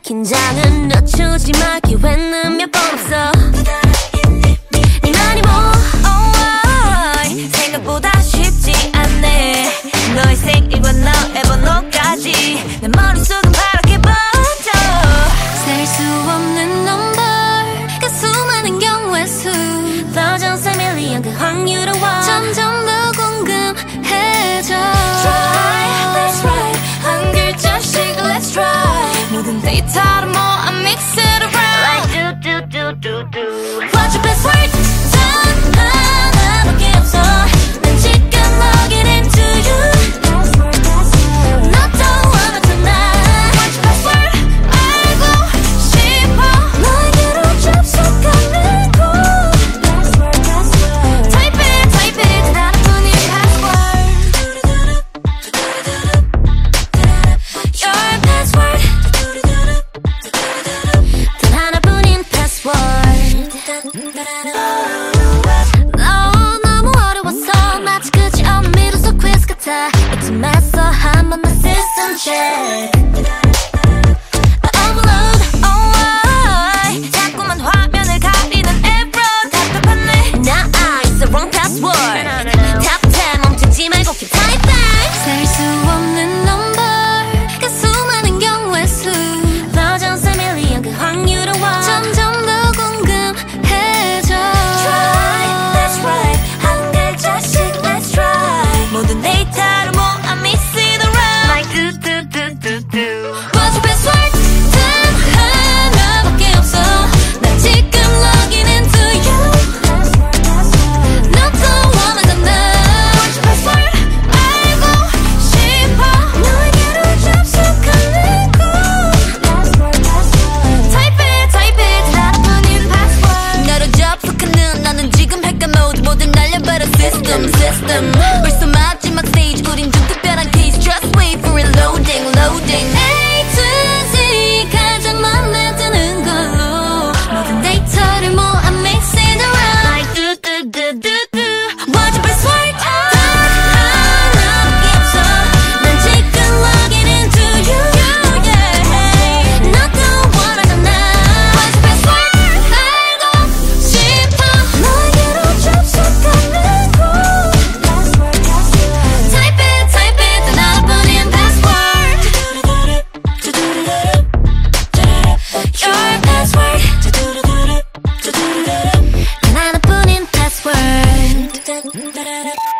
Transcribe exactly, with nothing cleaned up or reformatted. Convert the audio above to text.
긴장은 늦추지 마. 기회는 몇 번 없어. 네 말이 뭐 oh, oh, 생각보다 쉽지 않네. 너의 생일과 너의 번호까지 내 머릿속은 파랗게 번져. 셀 수 없는 넘버 그 수많은 경우의 수 Thousands of million 그 확률을 와 점점 더 궁금해져. Try, that's right 한 글자씩 let's try 모든 데이터를 모아 mix it around like do do do do do. What's your best word? 단 하나밖에 없어. 난 지금 login into you. 틈에서 한번 더 system check. Overload, oh, oh, 자꾸만 화면을 가리는 error. 답답하네. Nah, it's the wrong password. Top ten 멈추지 말고 keep typing. 셀 수 없는 넘버 그 수많은 경우의 수 Thousands of million 그 확률을 와 점점 더 궁금해져. Try, that's right 한 글자씩 let's try 모든 데이터를 모아 mix it around like do do do do do. What's your best word? 단 하나밖에 없어. 난 지금 login into you. 너도 원하잖아. What's your best word? 알고 싶어. 너에게로 접속하는 곳. Type it, type it 하나뿐인 password. 나로 접속하는 나는 지금 핵과 모두 모든 날려버려 system system. 벌써 마지막 stage 우린 좀 특별한 case. Just wait for it loading loading. A to Z 가장 맘에 드는 걸로 모든 데이터를 모아 mix it around like do do do do do. What's your best word? 단 하나밖에 없어. 난 지금 login into you. Yeah. 너도 원하잖아. What's your best word? 알고 싶어. 너에게로 접속하는 곳. Type it, type it 단 하나뿐인 password. Your password. 단 하나뿐인 password.